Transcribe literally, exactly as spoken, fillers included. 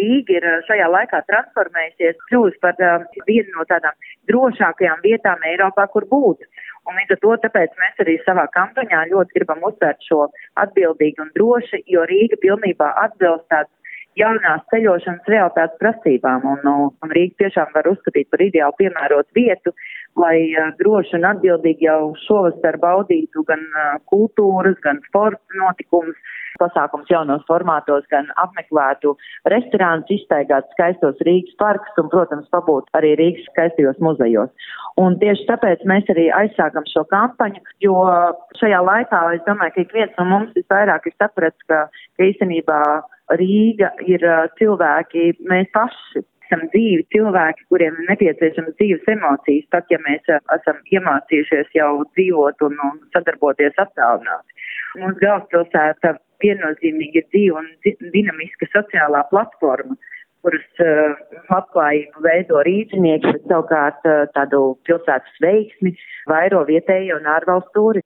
Rīga ir šajā laikā transformējusies, kļūst par uh, vienu no tādām drošākajām vietām Eiropā, kur būt. Un līdz ar to tāpēc mēs arī savā kampaņā ļoti gribam uzsvērt šo atbildīgi un droši, jo Rīga pilnībā atbilst tāds jaunās ceļošanas realitātes prasībām. Un, un Rīga tiešām var uzskatīt par ideāli piemērot vietu, lai uh, droši un atbildīgi jau šovasar baudītu gan uh, kultūras, gan sporta notikumus, pasākums jaunos formātos, gan apmeklētu restorānus, izstaigāt skaistos Rīgas parkus un, protams, pabūt arī Rīgas skaistajos muzejos. Un tieši tāpēc mēs arī aizsākam šo kampaņu, jo šajā laikā es domāju, ka ik viens no mums visvairāk ir sapratis, ka, ka īstenībā Rīga ir cilvēki, mēs paši esam dzīvi cilvēki, kuriem ir nepieciešams dzīves emocijas, pat ja mēs esam iemācījušies jau dzīvot un, un sadarboties attālināti. Mums galvaspilsēta viennozīmīgi ir dzīva un dinamiska sociālā platforma, kuras uh, labklājību veido rīznieki, bet savukārt uh, tādu pilsētas veiksmi vairo vietējo un ārvalstu turisti.